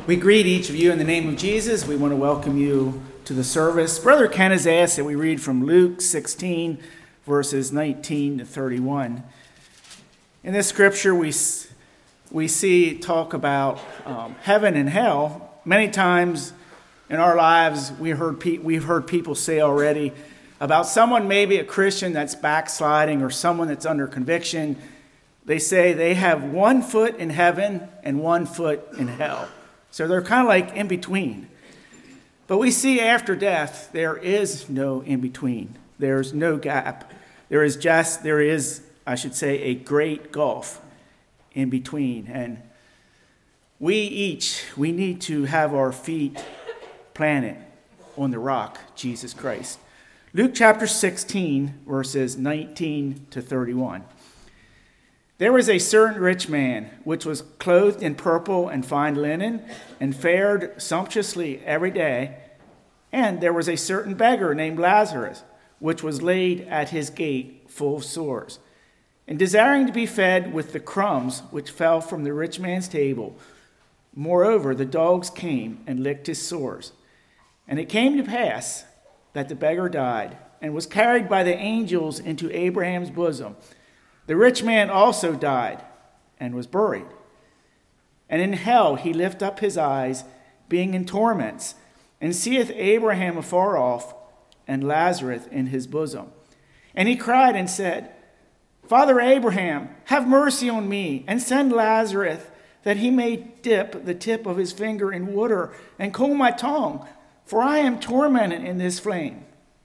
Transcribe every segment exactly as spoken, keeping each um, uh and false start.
We greet each of you in the name of Jesus. We want to welcome you to the service. Brother Ken has asked that we read from Luke sixteen, verses nineteen to thirty-one. In this scripture, we, we see talk about um, heaven and hell. Many times in our lives, we heard pe- we've heard people say already about someone, maybe a Christian that's backsliding or someone that's under conviction. They say they have one foot in heaven and one foot in hell. So they're kind of like in between. But we see after death, there is no in between. There's no gap. There is just, there is, I should say, a great gulf in between. And we each, we need to have our feet planted on the rock, Jesus Christ. Luke chapter sixteen, verses nineteen to thirty-one. There was a certain rich man, which was clothed in purple and fine linen, and fared sumptuously every day. And there was a certain beggar named Lazarus, which was laid at his gate full of sores, and desiring to be fed with the crumbs which fell from the rich man's table. Moreover, the dogs came and licked his sores. And it came to pass that the beggar died, and was carried by the angels into Abraham's bosom. The rich man also died and was buried. And in hell he lift up his eyes, being in torments, and seeth Abraham afar off, and Lazarus in his bosom. And he cried and said, Father Abraham, have mercy on me, and send Lazarus, that he may dip the tip of his finger in water, and cool my tongue, for I am tormented in this flame.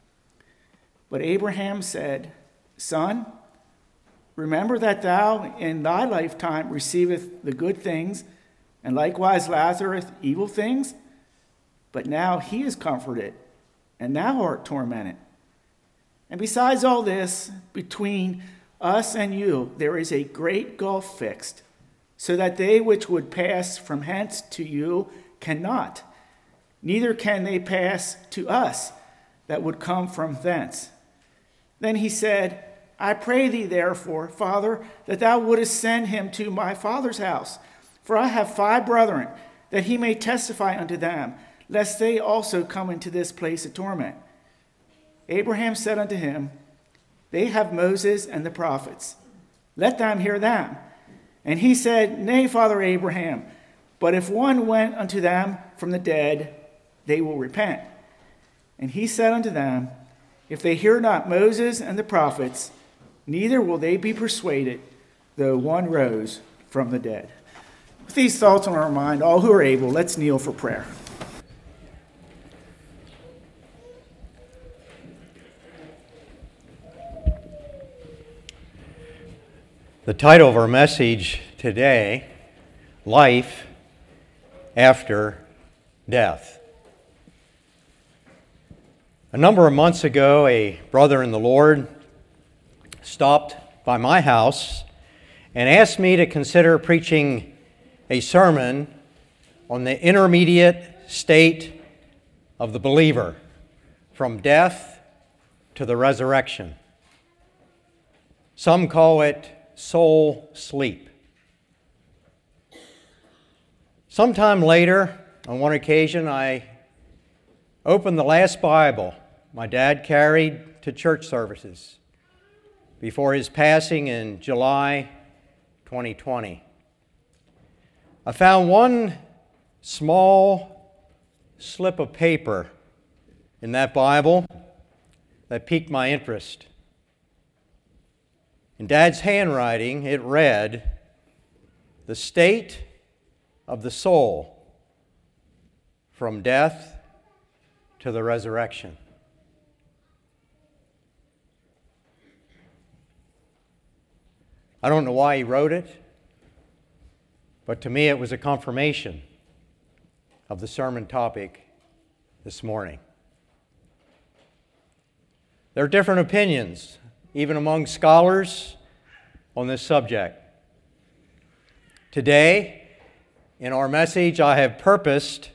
But Abraham said, Son, remember that thou in thy lifetime receivest the good things, and likewise Lazarus evil things. But now he is comforted, and thou art tormented. And besides all this, between us and you there is a great gulf fixed, so that they which would pass from hence to you cannot, neither can they pass to us that would come from thence. Then he said, I pray thee, therefore, Father, that thou wouldest send him to my father's house. For I have five brethren, that he may testify unto them, lest they also come into this place of torment. Abraham said unto him, They have Moses and the prophets. Let them hear them. And he said, Nay, Father Abraham, but if one went unto them from the dead, they will repent. And he said unto them, If they hear not Moses and the prophets, neither will they be persuaded, though one rose from the dead. With these thoughts on our mind, all who are able, let's kneel for prayer. The title of our message today, Life After Death. A number of months ago, a brother in the Lord stopped by my house and asked me to consider preaching a sermon on the intermediate state of the believer, from death to the resurrection. Some call it soul sleep. Sometime later, on one occasion, I opened the last Bible my dad carried to church services before his passing in July twenty twenty. I found one small slip of paper in that Bible that piqued my interest. In Dad's handwriting, it read, "The state of the soul from death to the resurrection." I don't know why he wrote it, but to me it was a confirmation of the sermon topic this morning. There are different opinions, even among scholars, on this subject. Today, in our message, I have purposed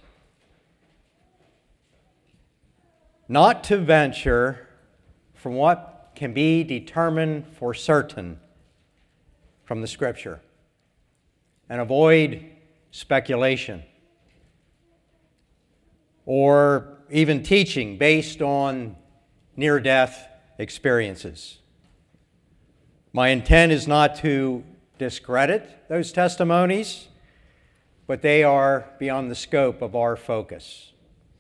not to venture from what can be determined for certain from the Scripture and avoid speculation. or even teaching based on near-death experiences. My intent is not to discredit those testimonies, but they are beyond the scope of our focus.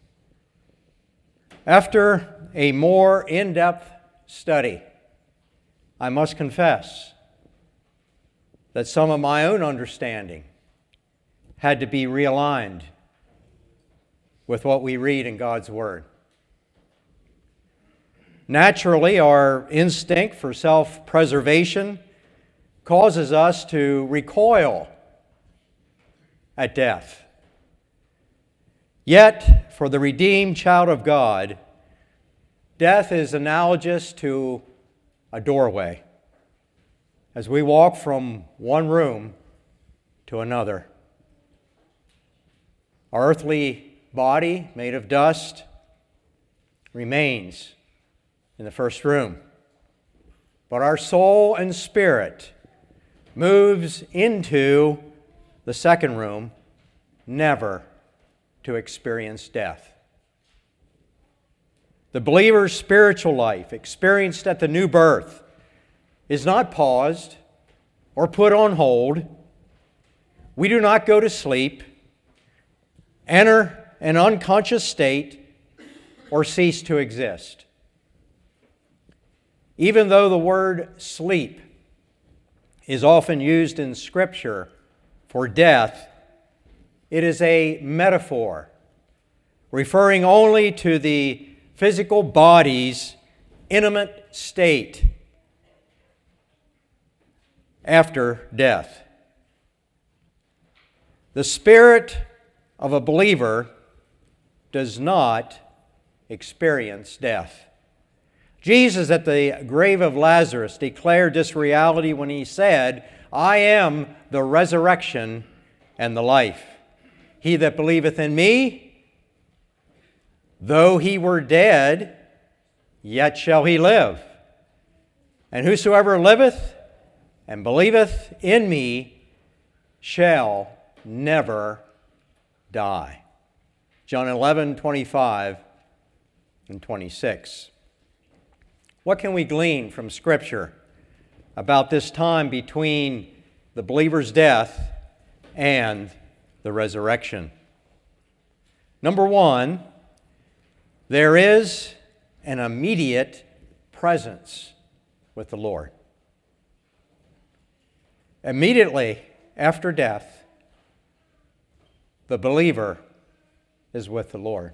After a more in-depth study, I must confess that some of my own understanding had to be realigned with what we read in God's Word. Naturally, our instinct for self-preservation causes us to recoil at death. Yet, for the redeemed child of God, death is analogous to a doorway as we walk from one room to another. Our earthly body, made of dust, remains in the first room. But our soul and spirit moves into the second room, never to experience death. The believer's spiritual life, experienced at the new birth, is not paused or put on hold. We do not go to sleep, enter an unconscious state, or cease to exist. Even though the word sleep is often used in Scripture for death, it is a metaphor referring only to the physical body's intimate state after death. The spirit of a believer does not experience death. Jesus at the grave of Lazarus declared this reality when he said, "I am the resurrection and the life. He that believeth in me, though he were dead, yet shall he live. And whosoever liveth and believeth in me shall never die." John eleven, twenty-five and twenty-six. What can we glean from Scripture about this time between the believer's death and the resurrection? Number one, there is an immediate presence with the Lord. Immediately after death, the believer is with the Lord.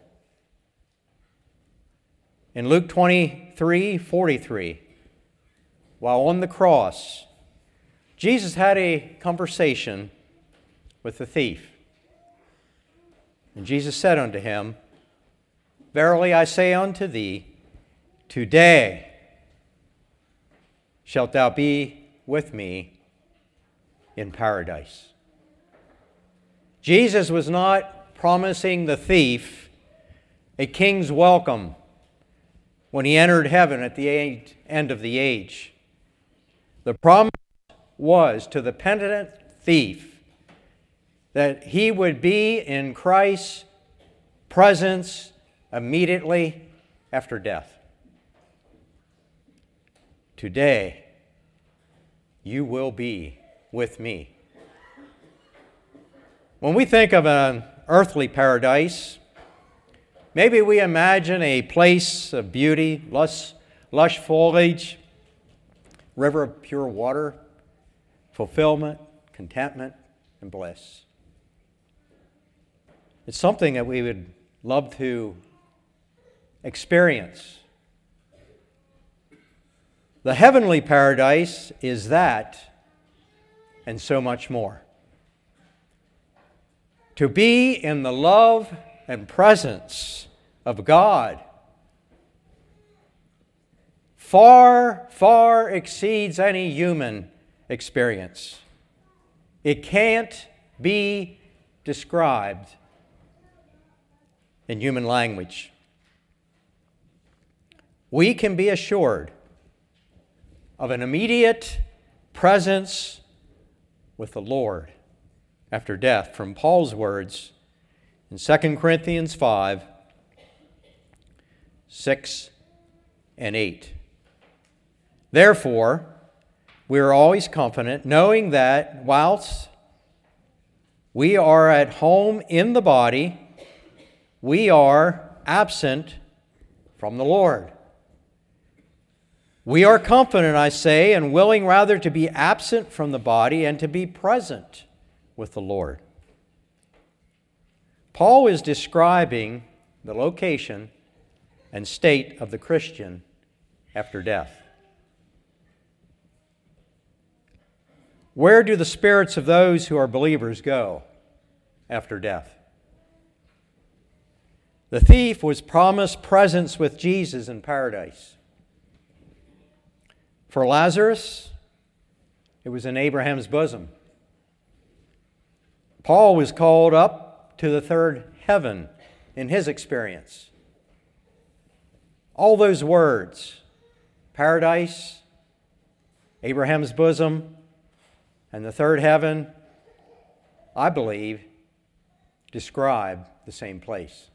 In Luke twenty-three forty-three, while on the cross, Jesus had a conversation with the thief. And Jesus said unto him, "Verily I say unto thee, today shalt thou be with me in paradise." Jesus was not promising the thief a king's welcome when he entered heaven at the end of the age. The promise was to the penitent thief that he would be in Christ's presence immediately after death. Today, you will be with me. When we think of an earthly paradise, maybe we imagine a place of beauty, lush, lush foliage, river of pure water, fulfillment, contentment, and bliss. It's something that we would love to experience. The heavenly paradise is that and so much more. To be in the love and presence of God far, far exceeds any human experience. It can't be described in human language. We can be assured of an immediate presence with the Lord after death from Paul's words in Second Corinthians five, six and eight. Therefore, we are always confident, knowing that whilst we are at home in the body, we are absent from the Lord. We are confident, I say, and willing rather to be absent from the body and to be present with the Lord. Paul is describing the location and state of the Christian after death. Where do the spirits of those who are believers go after death? The thief was promised presence with Jesus in paradise. For Lazarus, it was in Abraham's bosom. Paul was called up to the third heaven in his experience. All those words, paradise, Abraham's bosom, and the third heaven, I believe, describe the same place.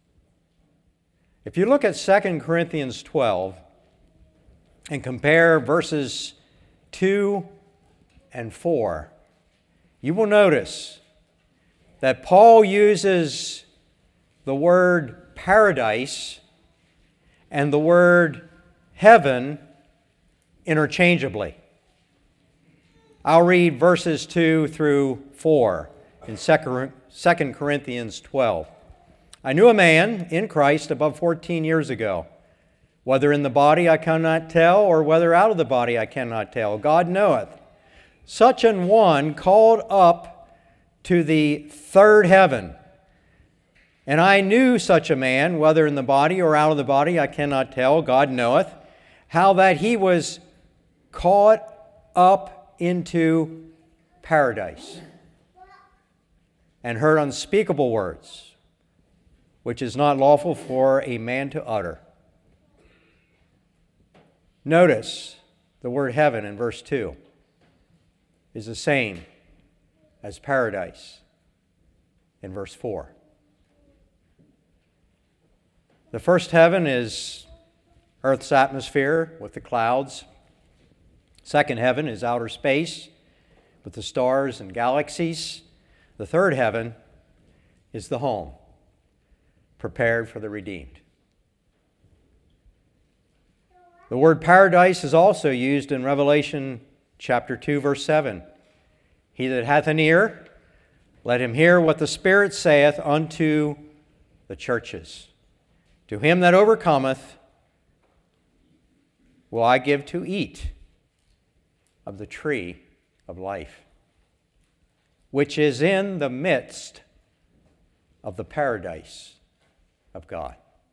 If you look at Second Corinthians twelve and compare verses two and four, you will notice that Paul uses the word paradise and the word heaven interchangeably. I'll read verses two through four in Second Corinthians twelve. I knew a man in Christ above fourteen years ago. Whether in the body I cannot tell, or whether out of the body I cannot tell. God knoweth. Such an one called up to the third heaven. And I knew such a man, whether in the body or out of the body I cannot tell. God knoweth. How that he was caught up into paradise and heard unspeakable words, which is not lawful for a man to utter. Notice the word heaven in verse two is the same as paradise in verse four. The first heaven is Earth's atmosphere with the clouds. Second heaven is outer space with the stars and galaxies. The third heaven is the home prepared for the redeemed. The word paradise is also used in Revelation chapter two, verse seven. He that hath an ear, let him hear what the Spirit saith unto the churches. To him that overcometh will I give to eat of the tree of life, which is in the midst of the paradise of God.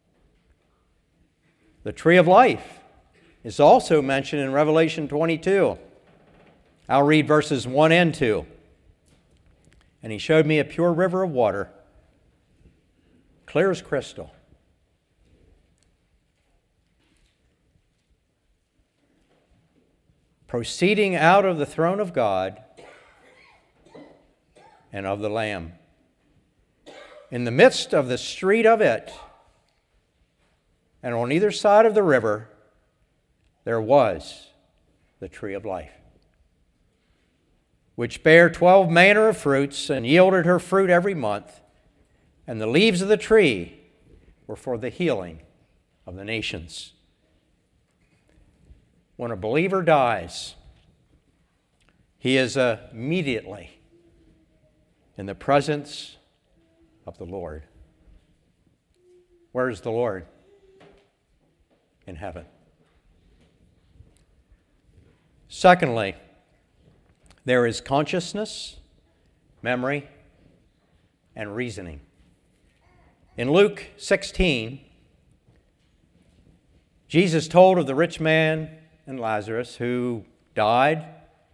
The tree of life is also mentioned in Revelation twenty-two. I'll read verses one and two. And he showed me a pure river of water, clear as crystal, proceeding out of the throne of God and of the Lamb. In the midst of the street of it, and on either side of the river, there was the tree of life, which bare twelve manner of fruits, and yielded her fruit every month. And the leaves of the tree were for the healing of the nations. When a believer dies, he is immediately in the presence of the Lord. Where is the Lord? In heaven. Secondly, there is consciousness, memory, and reasoning. In Luke sixteen, Jesus told of the rich man and Lazarus who died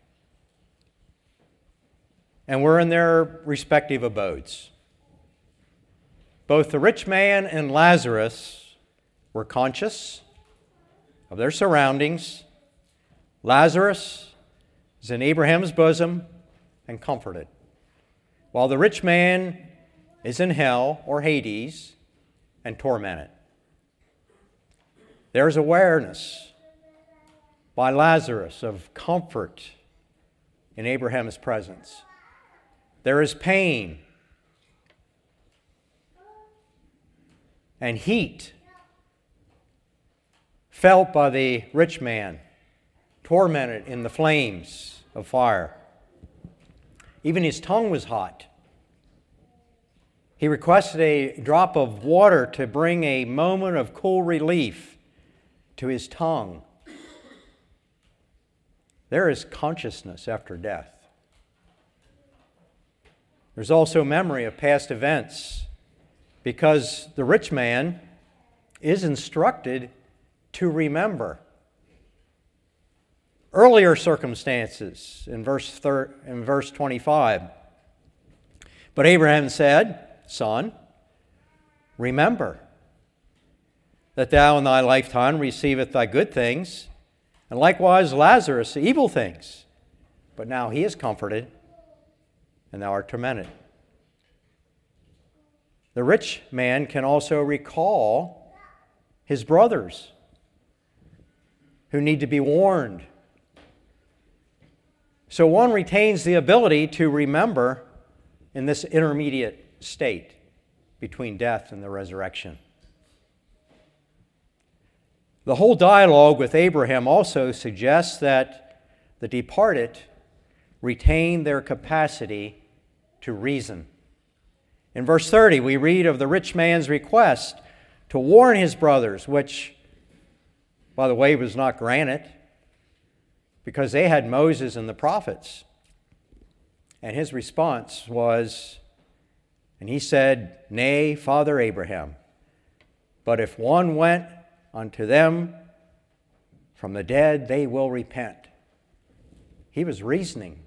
and were in their respective abodes. Both the rich man and Lazarus were conscious of their surroundings. Lazarus is in Abraham's bosom and comforted, while the rich man is in hell or Hades and tormented. There's awareness by Lazarus of comfort in Abraham's presence. There is pain and heat felt by the rich man, tormented in the flames of fire. Even his tongue was hot. He requested a drop of water to bring a moment of cool relief to his tongue. There is consciousness after death. There's also memory of past events, because the rich man is instructed to remember earlier circumstances in verse thir- in verse twenty-five. But Abraham said, Son, remember that thou in thy lifetime receiveth thy good things, and likewise Lazarus evil things. But now he is comforted, and thou art tormented. The rich man can also recall his brothers who need to be warned. So one retains the ability to remember in this intermediate state between death and the resurrection. The whole dialogue with Abraham also suggests that the departed retain their capacity to reason. In verse thirty, we read of the rich man's request to warn his brothers, which, by the way, was not granted because they had Moses and the prophets. And his response was, and he said, Nay, Father Abraham, but if one went unto them from the dead, they will repent. He was reasoning.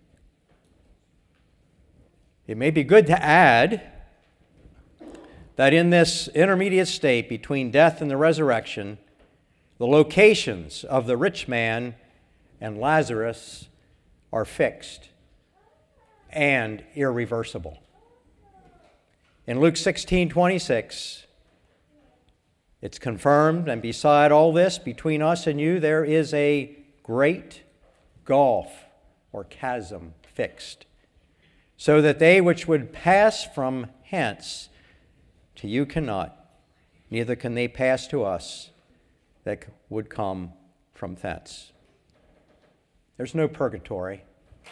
It may be good to add that in this intermediate state between death and the resurrection, the locations of the rich man and Lazarus are fixed and irreversible. In Luke sixteen twenty-six, it's confirmed, and beside all this, between us and you, there is a great gulf or chasm fixed, so that they which would pass from hence to you cannot, neither can they pass to us that would come from thence. There's no purgatory,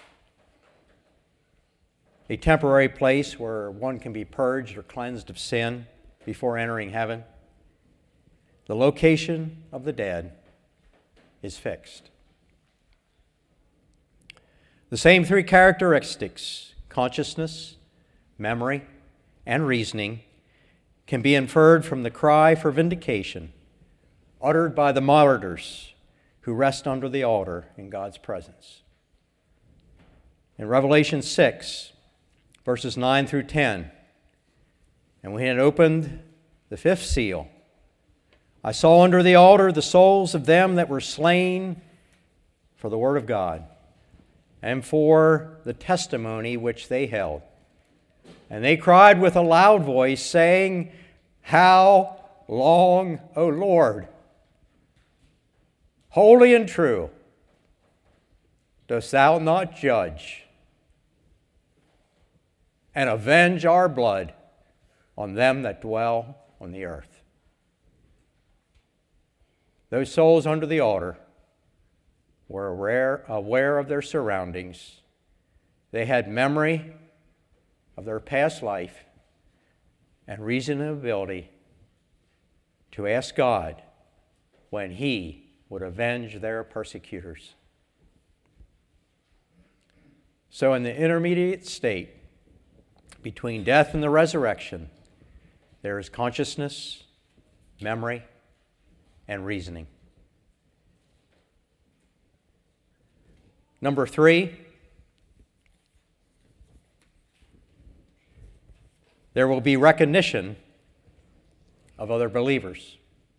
a temporary place where one can be purged or cleansed of sin before entering heaven. The location of the dead is fixed. The same three characteristics, consciousness, memory, and reasoning, can be inferred from the cry for vindication uttered by the martyrs who rest under the altar in God's presence. In Revelation six, verses nine through ten, and when he had opened the fifth seal, I saw under the altar the souls of them that were slain for the word of God and for the testimony which they held. And they cried with a loud voice, saying, How long, O Lord, holy and true, dost thou not judge and avenge our blood on them that dwell on the earth? Those souls under the altar were aware, aware of their surroundings. They had memory of their past life and reasonability to ask God when He would avenge their persecutors. So in the intermediate state between death and the resurrection, there is consciousness, memory, and reasoning. Number three, there will be recognition of other believers.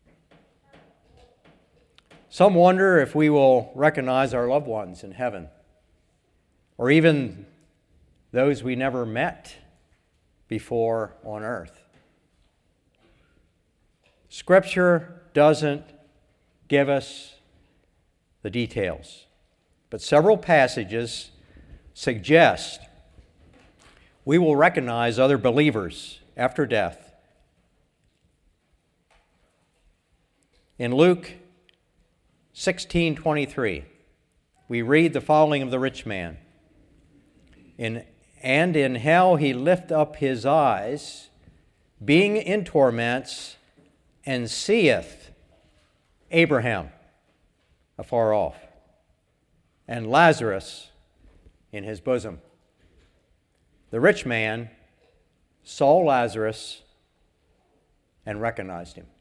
Some wonder if we will recognize our loved ones in heaven, or even those we never met before on earth. Scripture doesn't give us the details. But several passages suggest we will recognize other believers after death. In Luke sixteen twenty-three, we read the following of the rich man. In, and in hell he lift up his eyes, being in torments, and seeth Abraham afar off, and Lazarus in his bosom. The rich man saw Lazarus and recognized him.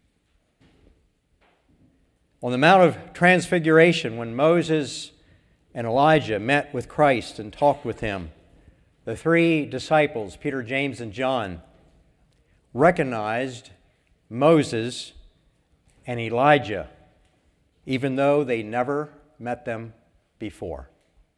On the Mount of Transfiguration, when Moses and Elijah met with Christ and talked with him, the three disciples, Peter, James, and John, recognized Moses and Elijah, even though they never met them before.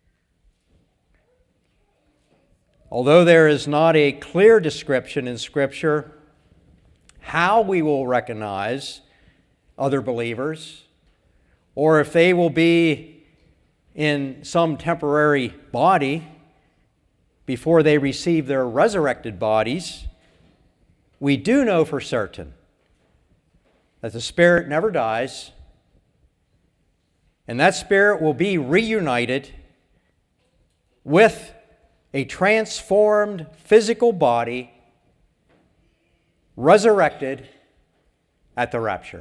Although there is not a clear description in Scripture how we will recognize other believers, or if they will be in some temporary body before they receive their resurrected bodies, we do know for certain that the Spirit never dies, and that Spirit will be reunited with a transformed physical body, resurrected at the rapture.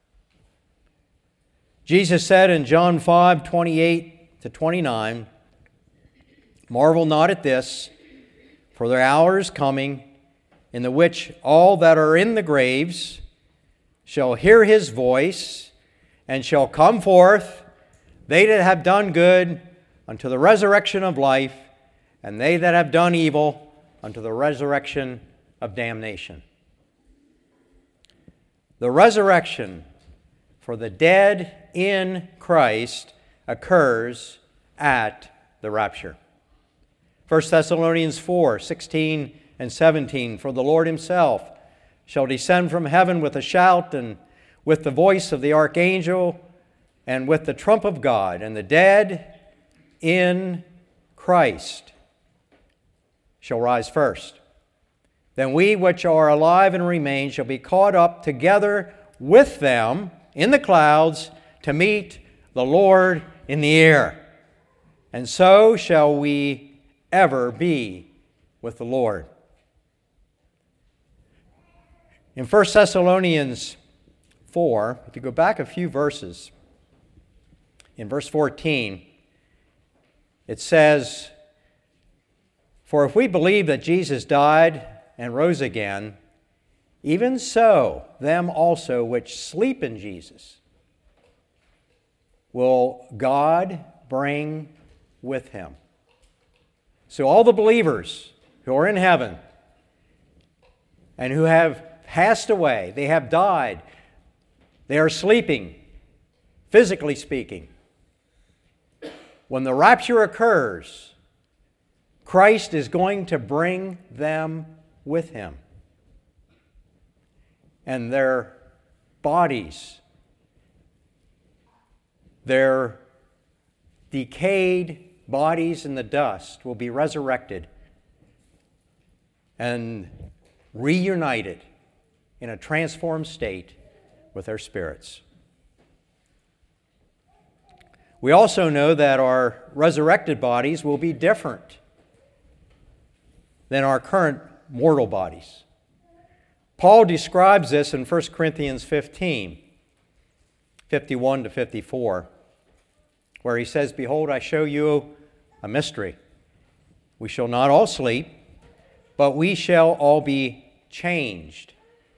Jesus said in John five twenty-eight to twenty-nine, "Marvel not at this, for the hour is coming, in the which all that are in the graves shall hear his voice, and shall come forth, they that have done good unto the resurrection of life, and they that have done evil unto the resurrection of damnation." The resurrection for the dead in Christ occurs at the rapture. First Thessalonians four sixteen and seventeen, "For the Lord himself shall descend from heaven with a shout, and with the voice of the archangel, and with the trump of God, and the dead in Christ shall rise first. Then we which are alive and remain shall be caught up together with them in the clouds to meet the Lord in the air. And so shall we ever be with the Lord." In First Thessalonians four, if you go back a few verses, in verse fourteen, it says, "For if we believe that Jesus died and rose again, even so them also which sleep in Jesus will God bring with him." So all the believers who are in heaven and who have passed away, they have died, they are sleeping, physically speaking. When the rapture occurs, Christ is going to bring them with him. And their bodies, their decayed bodies in the dust, will be resurrected and reunited in a transformed state with their spirits. We also know that our resurrected bodies will be different than our current mortal bodies. Paul describes this in First Corinthians fifteen, fifty-one to fifty-four, where he says, "Behold, I show you a mystery. We shall not all sleep, but we shall all be changed.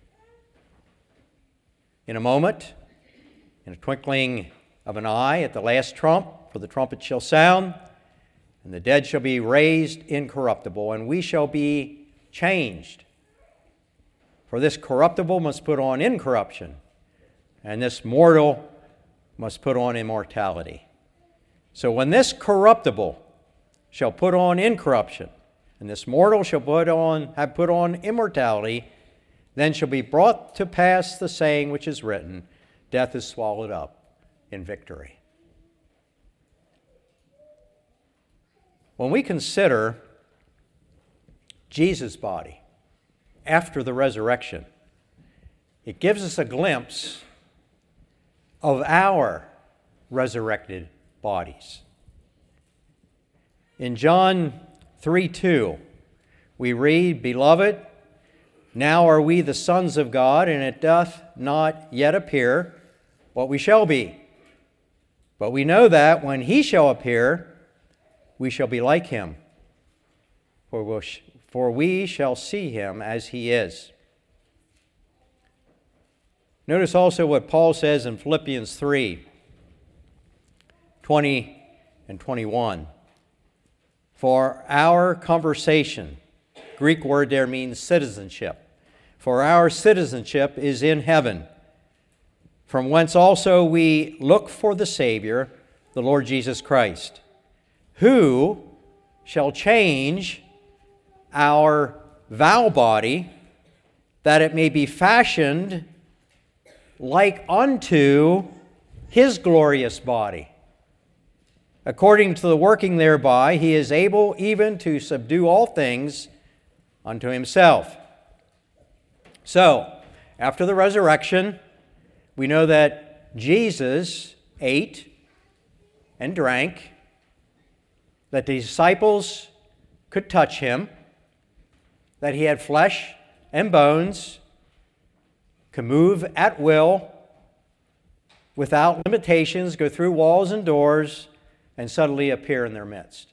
In a moment, in a twinkling of an eye, at the last trump, for the trumpet shall sound, and the dead shall be raised incorruptible, and we shall be changed. For this corruptible must put on incorruption, and this mortal must put on immortality. So when this corruptible shall put on incorruption, and this mortal shall put on have put on immortality, then shall be brought to pass the saying which is written, death is swallowed up in victory. When we consider Jesus' body after the resurrection, it gives us a glimpse of our resurrected bodies. In John three two, we read, "Beloved, now are we the sons of God, and it doth not yet appear what we shall be. But we know that when he shall appear, we shall be like him, for, we'll sh- for we shall see him as he is." Notice also what Paul says in Philippians three twenty and twenty-one. "For our conversation," Greek word there means citizenship, "for our citizenship is in heaven, from whence also we look for the Savior, the Lord Jesus Christ, who shall change our vile body, that it may be fashioned like unto his glorious body. According to the working thereby, he is able even to subdue all things unto himself." So, after the resurrection, we know that Jesus ate and drank, that the disciples could touch him, that he had flesh and bones, could move at will, without limitations, go through walls and doors, and suddenly appear in their midst.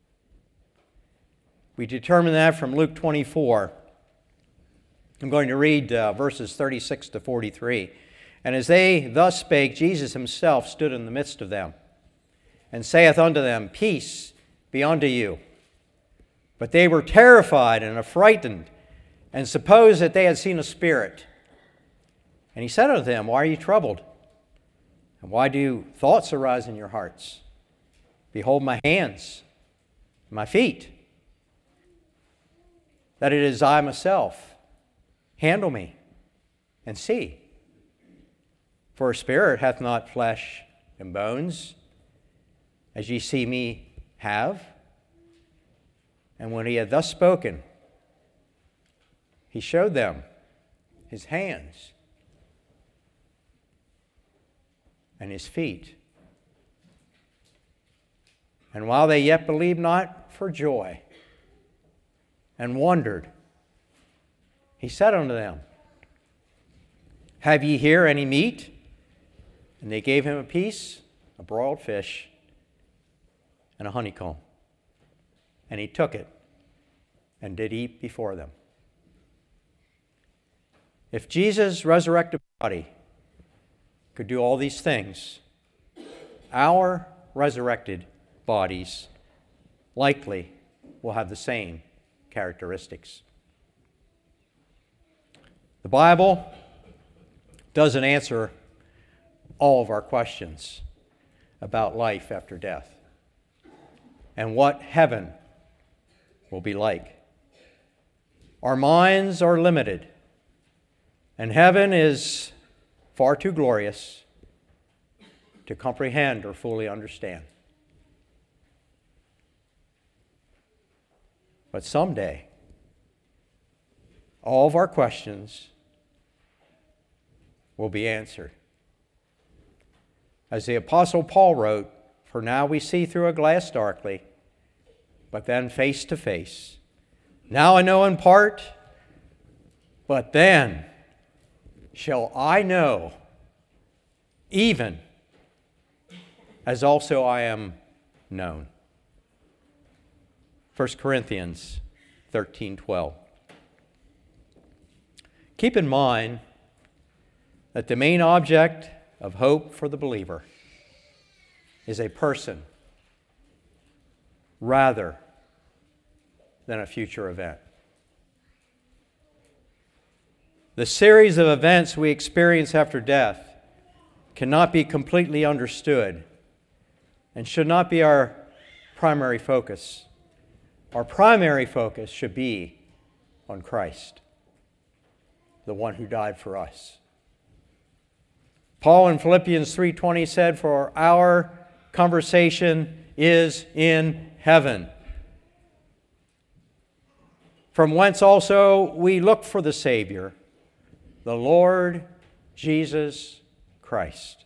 We determine that from Luke twenty-four. I'm going to read uh, verses thirty-six to forty-three. "And as they thus spake, Jesus himself stood in the midst of them, and saith unto them, Peace be unto you. But they were terrified and affrighted, and supposed that they had seen a spirit. And he said unto them, Why are you troubled? And why do thoughts arise in your hearts? Behold my hands, my feet, that it is I myself. Handle me, and see. For a spirit hath not flesh and bones, as ye see me have." And when he had thus spoken, he showed them his hands and his feet. And while they yet believed not for joy, and wondered, he said unto them, Have ye here any meat? And they gave him a piece, a broiled fish, and a honeycomb. And he took it, and did eat before them. If Jesus' resurrected body could do all these things, our resurrected bodies likely will have the same characteristics. The Bible doesn't answer all of our questions about life after death and what heaven will be like. Our minds are limited, and heaven is far too glorious to comprehend or fully understand. But someday, all of our questions will be answered. As the Apostle Paul wrote, "For now we see through a glass darkly, but then face to face. Now I know in part, but then shall I know, even as also I am known." First Corinthians thirteen twelve. Keep in mind that the main object of hope for the believer is a person rather than a future event. The series of events we experience after death cannot be completely understood and should not be our primary focus. Our primary focus should be on Christ, the one who died for us. Paul in Philippians three twenty said, "For our conversation is in heaven, from whence also we look for the Savior, the Lord Jesus Christ."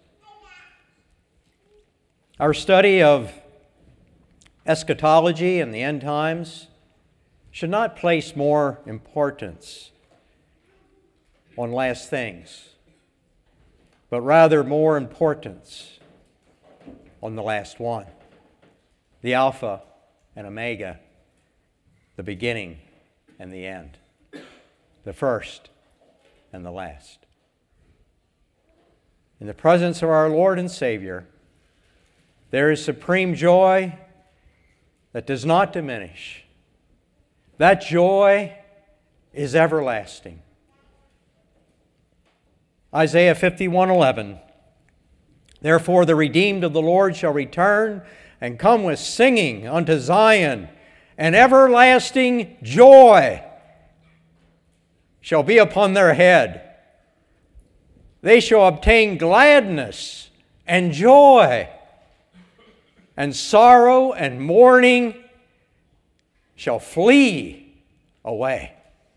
Our study of eschatology and the end times should not place more importance on last things, but rather more importance on the last one, the Alpha and Omega, the beginning and the end, the first and the last. In the presence of our Lord and Savior, there is supreme joy that does not diminish. That joy is everlasting. Isaiah fifty-one eleven. "Therefore the redeemed of the Lord shall return and come with singing unto Zion, and everlasting joy shall be upon their head. They shall obtain gladness and joy, and sorrow and mourning shall flee away."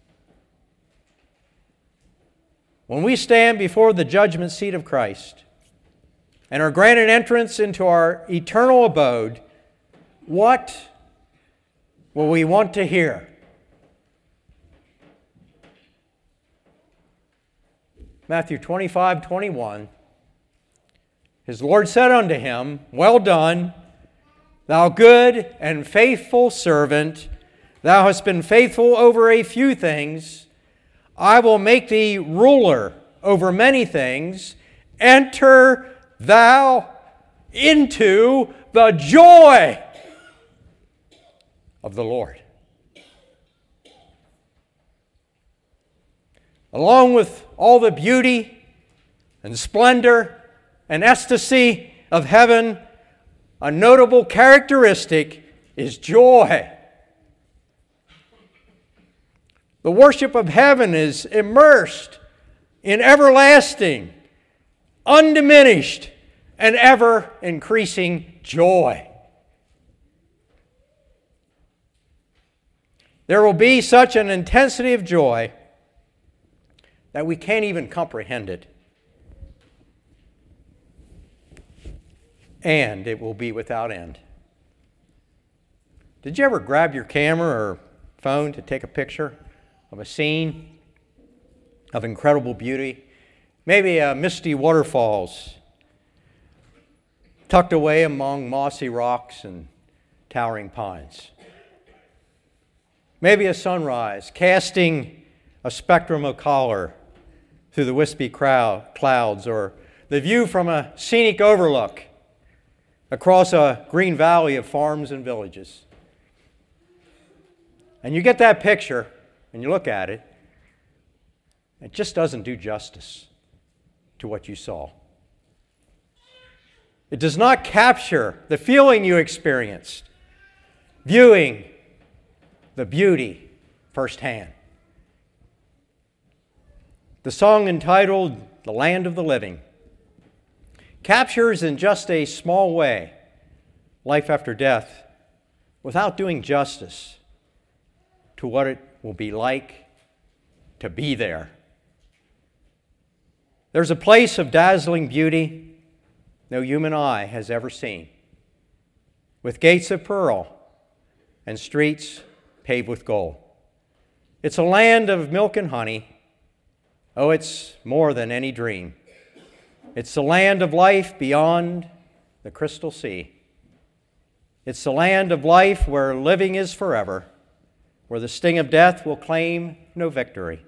When we stand before the judgment seat of Christ and are granted entrance into our eternal abode, what will we want to hear? Matthew twenty-five twenty-one. His Lord said unto him, "Well done, thou good and faithful servant. Thou hast been faithful over a few things. I will make thee ruler over many things. Enter thou into the joy of the Lord." Along with all the beauty and splendor and ecstasy of heaven, a notable characteristic is joy. The worship of heaven is immersed in everlasting, undiminished, and ever-increasing joy. There will be such an intensity of joy that we can't even comprehend it. And it will be without end. Did you ever grab your camera or phone to take a picture of a scene of incredible beauty? Maybe a misty waterfalls tucked away among mossy rocks and towering pines. Maybe a sunrise casting a spectrum of color through the wispy crowd, clouds, or the view from a scenic overlook across a green valley of farms and villages. And you get that picture, and you look at it, it just doesn't do justice to what you saw. It does not capture the feeling you experienced viewing the beauty firsthand. The song entitled "The Land of the Living" captures in just a small way life after death without doing justice to what it will be like to be there. There's a place of dazzling beauty no human eye has ever seen, with gates of pearl and streets paved with gold. It's a land of milk and honey. Oh, it's more than any dream. It's the land of life beyond the crystal sea. It's the land of life where living is forever, where the sting of death will claim no victory.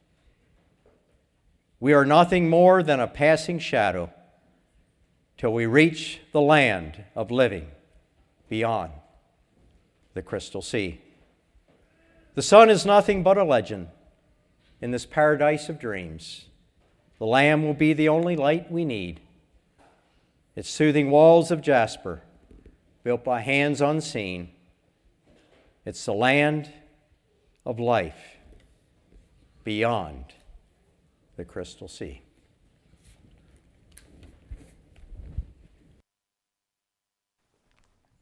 We are nothing more than a passing shadow till we reach the land of living beyond the crystal sea. The sun is nothing but a legend in this paradise of dreams. The Lamb will be the only light we need. Its soothing walls of jasper, built by hands unseen. It's the land of life beyond the crystal sea.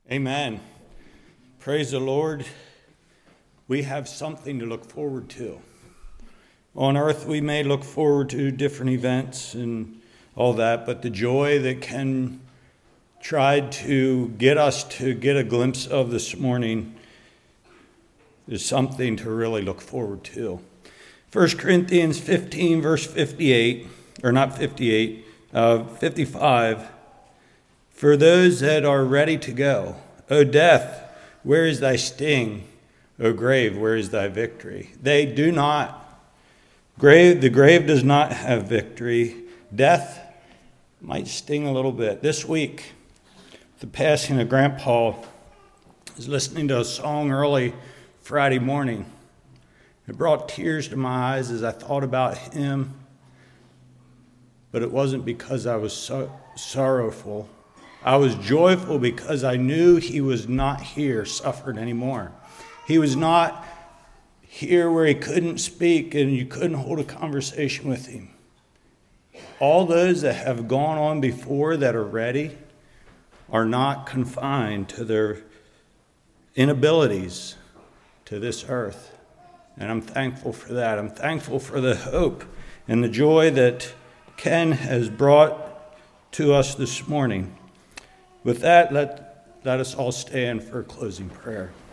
Amen. Praise the Lord. We have something to look forward to. On earth, we may look forward to different events and all that, but the joy that Ken tried to get us to get a glimpse of this morning is something to really look forward to. First Corinthians fifteen, verse fifty-eight, or not fifty-eight, uh, fifty-five. For those that are ready to go, O death, where is thy sting? O grave, where is thy victory? They do not. Grave, the grave does not have victory. Death might sting a little bit. This week, the passing of Grandpa, I was listening to a song early Friday morning. It brought tears to my eyes as I thought about him, but it wasn't because I was so sorrowful. I was joyful because I knew he was not here suffering anymore. He was not here where he couldn't speak and you couldn't hold a conversation with him. All those that have gone on before that are ready are not confined to their inabilities to this earth. And I'm thankful for that. I'm thankful for the hope and the joy that Ken has brought to us this morning. With that, let, let us all stand for a closing prayer.